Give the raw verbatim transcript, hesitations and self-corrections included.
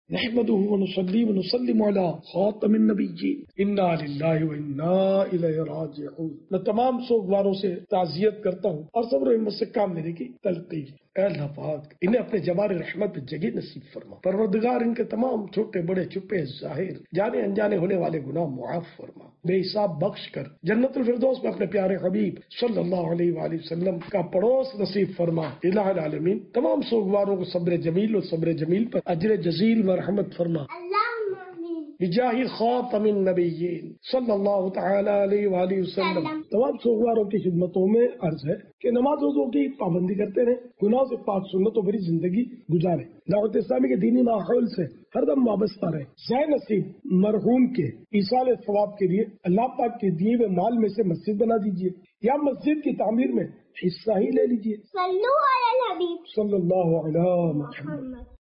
नहमदुहु व नुसल्ली व नुसल्लिमु अला खातमिन नबिय्यीन इन्ना लिल्लाहि व इन्ना इलैहि राजिऊन। मैं तमाम सोगवारों से ताज़ियत करता हूँ और सब्र हिम्मत से काम लेने की तलक़ी। अल्लाह पाक इन्हें अपने जमार रहमत जगह नसीब फरमा। परवरदिगार इनके तमाम छोटे बड़े छुपे जाहिर जाने अनजाने होने वाले गुनाह मुआफ फरमा, बेहिसाब बख्श कर जन्नतुल फिरदौस में अपने प्यारे हबीब सल्लल्लाहु अलैहि वसल्लम का पड़ोस नसीब फरमा। इलाहुल आलमीन तमाम सोगवारों को सब्र जमील और सब्र जमील पर अजर जजील व रहमत फरमा। बिजाहि खातमिन नबिय्यीन सल्लल्लाहु तआला अलैहि वसल्लम। तमाम सोगवारों की खिदमतों में अर्ज है कि नमाज रोजों की पाबंदी करते रहे, गुनाह से पाक सुन्नतों भरी जिंदगी गुजारे, दावत इस्लामी के दीनी माहौल से हरदम वाबस्ता रहे। ज़ाय नसीब मरहूम के ईसाल सवाब के लिए अल्लाह पाक के दिए हुए माल में से मस्जिद बना दीजिए या मस्जिद की तामीर में हिस्सा ही ले लीजिए। सल्लल्लाहु अलैहि वसल्लम।